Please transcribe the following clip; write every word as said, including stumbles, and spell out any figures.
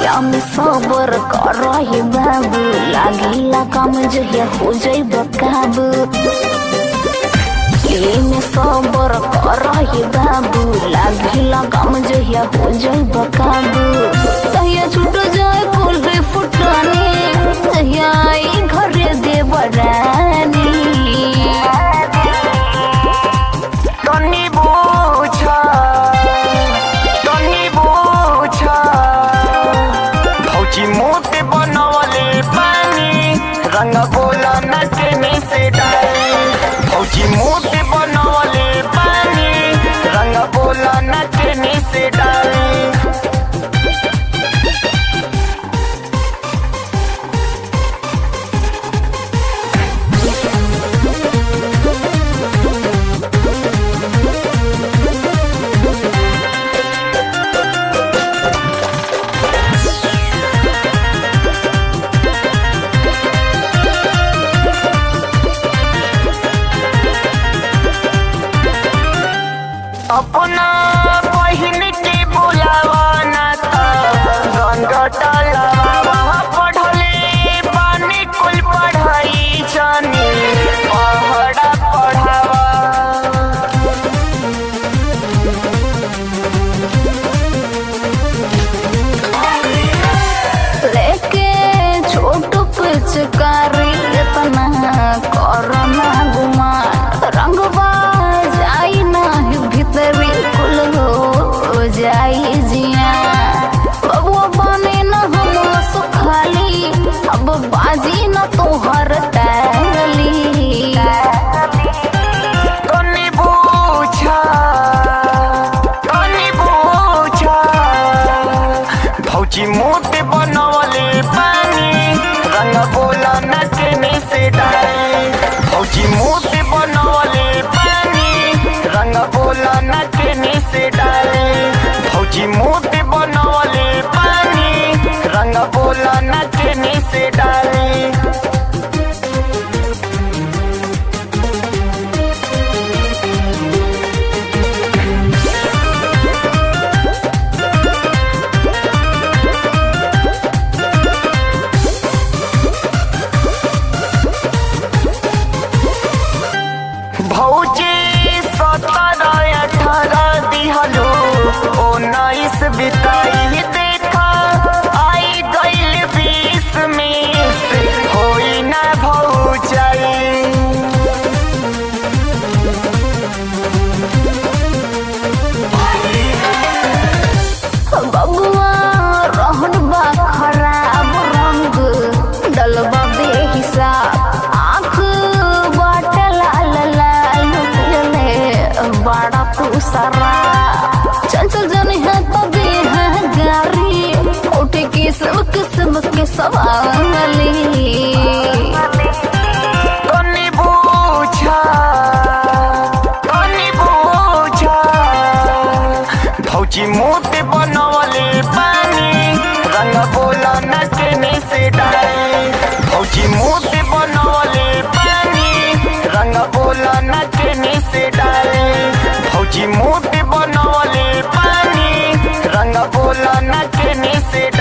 बतिया में सबर कर रही बाबू, लागिला काम जहिया हो जाइब काबू। में सबर कर रही बाबू, लागिला काम जहिया हो जाइब काबू। तहिया छूट जाए कुल रे फुटानी, तहिया आई घरे देवरानी। तनी बुझा तनी बुझा भौजी मोटे बनवले पानी, रंग बोला नटने से डाली। भौजी मोटे बनवले पानी, रंग बोला नटने से डाली। अपना बहिन के बुलावा ना था, रंग डलवा पढ़ले बानी कुल पढ़ाई जानी पहड़ा पढ़ावा। लेके छोटू पिचकारी इतना करना गुमा, रंगवा जाई ना भीतरी कुल हो जाई जिया। बबुआ बने न हम सुखाली, अब बाजी न तोहर टैली। तनी बुझा तनी बुझा भौजी मोटे बनवले पानी, रंग बोला नटने से डाली। भौजी मोटे बनवले पानी, रंग बोला नटने से डाली। भौजी मोटे बनवले पानी, रंग बोला नटने से डाली। भौजी सत्रह अठारह दिहलो, उन्नीस बिताई देखा, आई गईल बीस में होई ना भौजाई। बबुआ रहन बा खराब, रंग डलबा बेहिसाब। आँख बाट लाल लाल ले बड़ा पुसरा, चंचल जनी है तभी है गारी, उठे किस्म किस्म के सवाली। तनी बुझा तनी बुझा भौजी मोटे बनवले पानी, रंग बोला नटने से डाली। भौजी मोटे बनवले पानी, रंग बोला नटने से डाली। भौजी मोटे बनवले पानी, रंग बोला नटने से